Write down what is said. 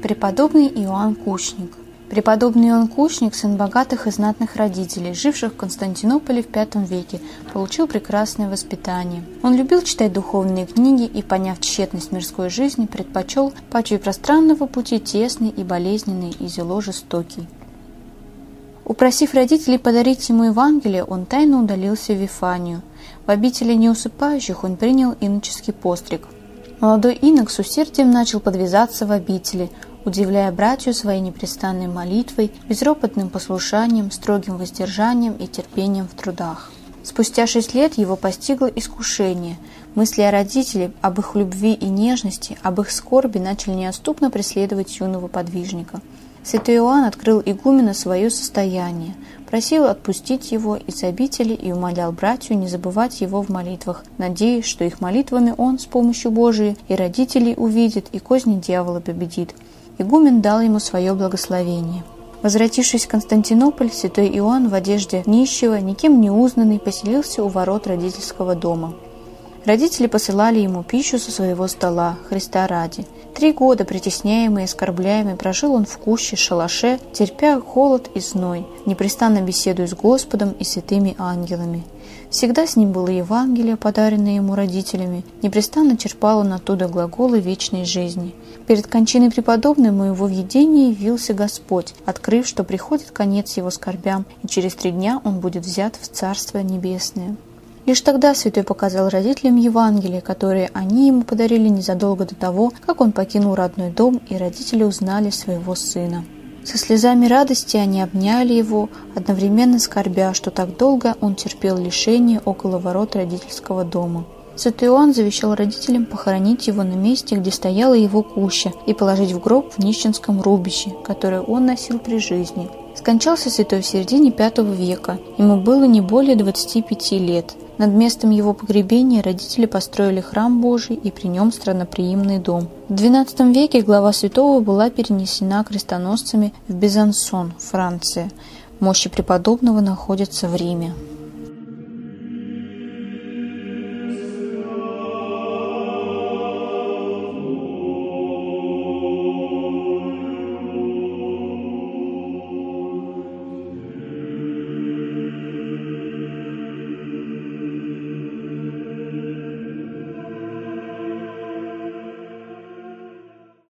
Преподобный Иоанн Кущник. Преподобный Иоанн Кущник, сын богатых и знатных родителей, живших в Константинополе в V веке, получил прекрасное воспитание. Он любил читать духовные книги и, поняв тщетность мирской жизни, предпочел паче пространного пути тесный и болезненный и зело жестокий. Упросив родителей подарить ему Евангелие, он тайно удалился в Вифанию. В обители неусыпающих он принял иноческий постриг. Молодой инок с усердием начал подвязаться в обители, удивляя братью своей непрестанной молитвой, безропотным послушанием, строгим воздержанием и терпением в трудах. Спустя 6 лет его постигло искушение. Мысли о родителях, об их любви и нежности, об их скорби начали неотступно преследовать юного подвижника. Святой Иоанн открыл игумена свое состояние, просил отпустить его из обители и умолял братью не забывать его в молитвах, надеясь, что их молитвами он с помощью Божией и родителей увидит, и козни дьявола победит. Игумен дал ему свое благословение. Возвратившись в Константинополь, святой Иоанн в одежде нищего, никем не узнанный, поселился у ворот родительского дома. Родители посылали ему пищу со своего стола, Христа ради. 3 года, притесняемый и оскорбляемый, прожил он в куще, шалаше, терпя холод и зной, непрестанно беседуя с Господом и святыми ангелами. Всегда с ним было Евангелие, подаренное ему родителями, непрестанно черпал он оттуда глаголы вечной жизни. Перед кончиной преподобного его в видении явился Господь, открыв, что приходит конец его скорбям, и через 3 дня он будет взят в Царство Небесное. Лишь тогда святой показал родителям Евангелие, которое они ему подарили незадолго до того, как он покинул родной дом, и родители узнали своего сына. Со слезами радости они обняли его, одновременно скорбя, что так долго он терпел лишение около ворот родительского дома. Святой Иоанн завещал родителям похоронить его на месте, где стояла его куща, и положить в гроб в нищенском рубище, которое он носил при жизни. Скончался святой в середине V века, ему было не более 25 лет. Над местом его погребения родители построили храм Божий и при нем странноприимный дом. В XII веке глава святого была перенесена крестоносцами в Безансон, Франция. Мощи преподобного находятся в Риме.